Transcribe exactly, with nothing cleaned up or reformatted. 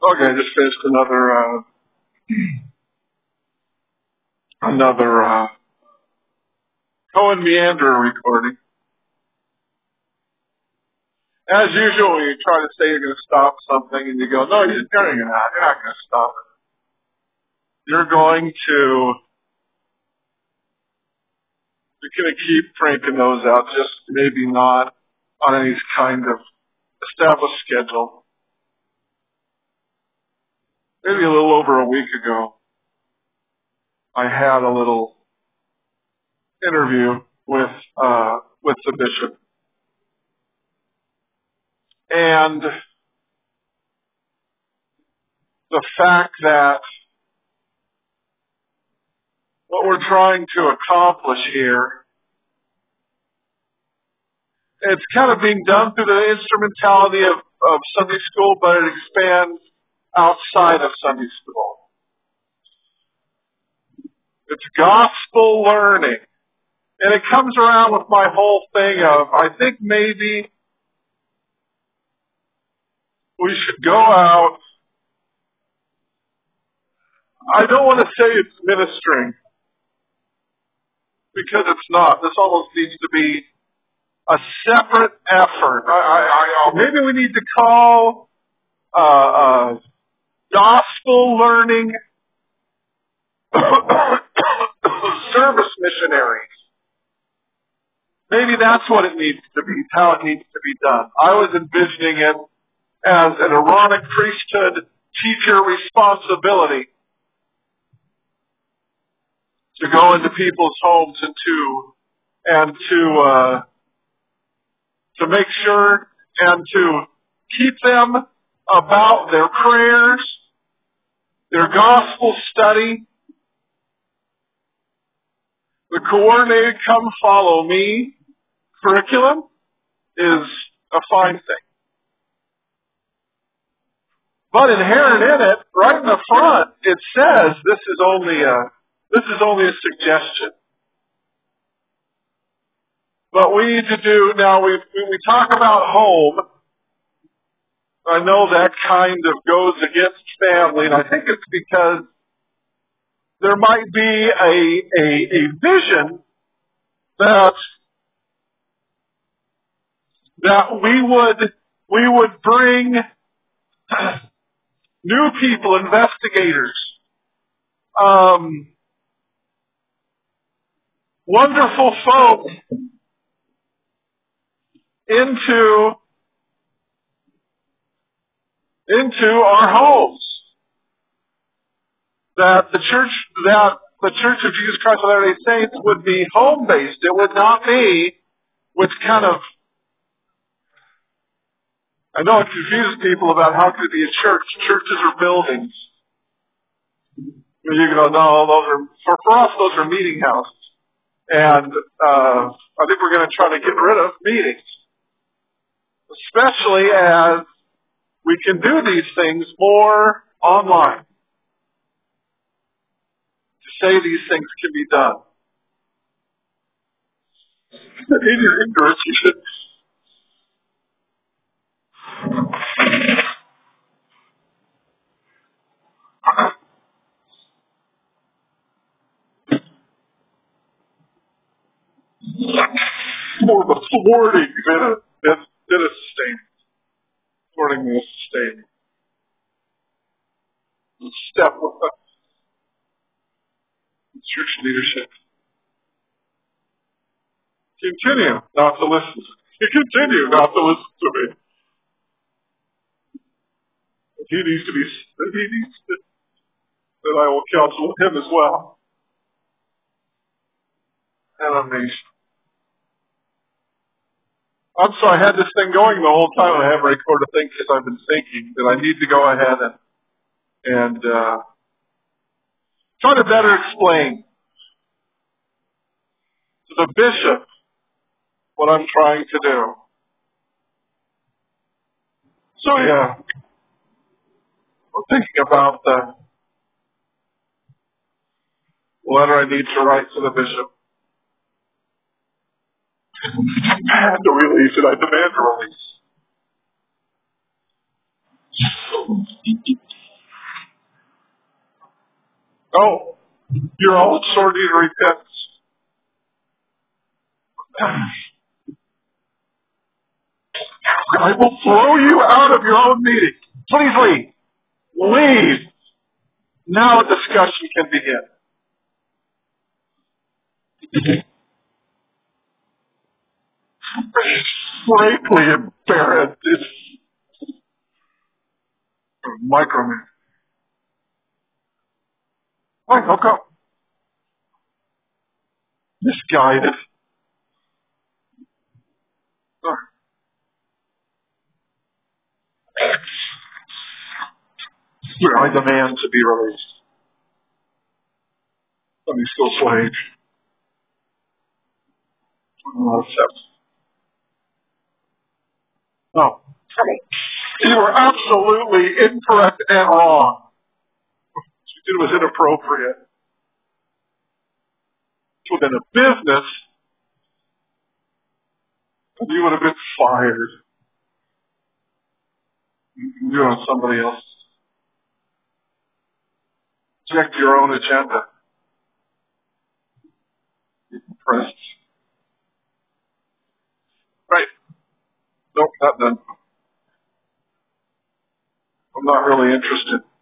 Okay, I just finished another uh, another uh, Cohen Meander recording. As usual, when you try to say you're going to stop something, and you go, "No, you're not. You're not going to stop it. You're going to you're going to keep cranking those out, just maybe not on any kind of established schedule." Maybe a little over a week ago, I had a little interview with uh, with the bishop, and the fact that what we're trying to accomplish here, it's kind of being done through the instrumentality of, of Sunday school, but it expands outside of Sunday school. It's gospel learning. And it comes around with my whole thing of, I think maybe we should go out. I don't want to say it's ministering, because it's not. This almost needs to be a separate effort. I, I, I, maybe we need to call uh, uh, gospel learning service missionaries. Maybe that's what it needs to be, how it needs to be done. I was envisioning it as an Aaronic priesthood teacher responsibility to go into people's homes and to and to uh, to make sure and to keep them about their prayers, their gospel study. The coordinated "Come Follow Me" curriculum is a fine thing. But inherent in it, right in the front, it says this is only a this is only a suggestion. But we need to do now. We when we talk about home, I know that kind of goes against family, and I think it's because there might be a a, a vision that that we would we would bring new people, investigators, um, wonderful folk into into our homes. That the church that the Church of Jesus Christ of Latter-day Saints would be home based. It would not be, which kind of I know it confuses people about how could it be a church. Churches are buildings. You go, no, those are for, for us. Those are meeting houses, and uh, I think we're going to try to get rid of meetings, especially as we can do these things more online. To say these things can be done. In your ignorance, you should. More of a thwarting than a, than, than a sustaining. Thwarting than a sustaining. Step with the church leadership. Continue not to listen. You continue not to listen to me. If he needs to be, if he needs to, then I will counsel with him as well. And I'm nation. I'm sorry, I had this thing going the whole time, and I haven't recorded a thing because I've been thinking that I need to go ahead and and uh, try to better explain to the bishop what I'm trying to do. So yeah, I'm thinking about the letter I need to write to the bishop. I demand a release, and I demand a release. Oh, your own sordid repentance. I will throw you out of your own meeting. Please leave. Leave. Now a discussion can begin. Frankly embarrassed. It's micromanage. Wait, how come? Misguided. I demand to be released. Let me still slave. No, accept. No. You were absolutely incorrect and wrong. What you did was inappropriate. Within a business, you would have been fired. You're on somebody else. Check your own agenda. Pressed. Right. Nope, not done. I'm not really interested.